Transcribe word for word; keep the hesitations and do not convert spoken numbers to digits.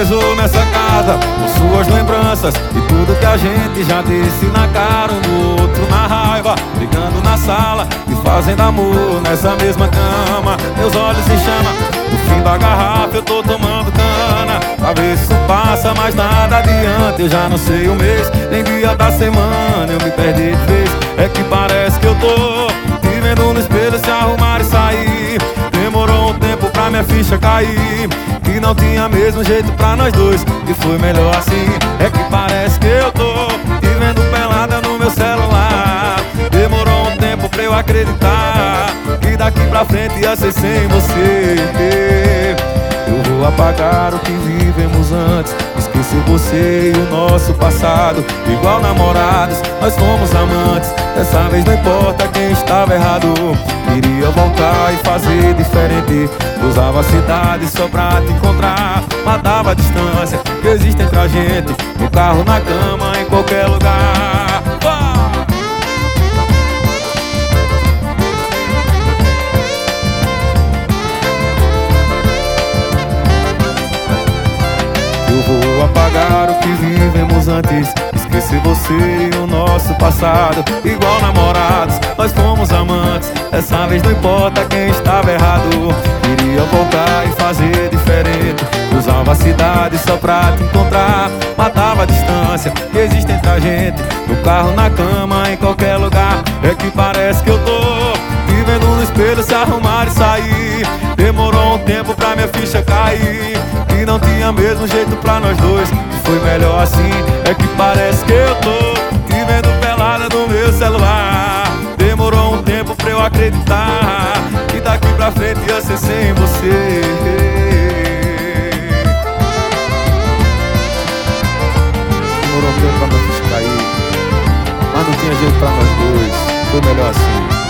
preso nessa casa com suas lembranças e tudo que a gente já disse na cara um do outro, na raiva, brigando na sala e fazendo amor nessa mesma cama. Meus olhos se chamam, no fim da garrafa eu tô tomando cana, pra ver se isso passa, mas nada adianta. Eu já não sei o mês, nem dia da semana, eu me perdi de vez. É que parece que eu tô te vendo no espelho se arrumar e sair. Demorou um tempo pra minha ficha cair, que não tinha mesmo jeito pra nós dois, e foi melhor assim. É que parece que eu tô te vendo pelada no meu celular. Demorou um tempo pra eu acreditar que daqui pra frente ia ser sem você. Eu vou apagar o que vivemos antes, esquecer você e o nosso passado. Igual namorados, nós fomos amantes, dessa vez não importa quem estava errado. Queria voltar e fazer diferente, usava a cidade só pra te encontrar. Matava a distância que existe entre a gente, no carro, na cama, em qualquer lugar. Oh! Eu vou apagar o que vivemos antes, esquecer você e o nosso passado. Igual namorados, nós fomos amantes, dessa vez não importa quem estava errado. Queria voltar e fazer diferente, usava a cidade só pra te encontrar. Matava a distância que existe entre a gente, no carro, na cama, em qualquer lugar. É que parece que eu tô te vendo no espelho se arrumar e sair. Demorou um tempo pra minha ficha cair, que não tinha mesmo jeito pra nós dois, e foi melhor assim. É que parece que eu tô te vendo pelada no meu celular. Demorou um tempo pra eu acreditar que daqui pra frente ia ser sem você. Demorou um tempo pra minha ficha cair, mas não tinha jeito pra nós dois, foi melhor assim.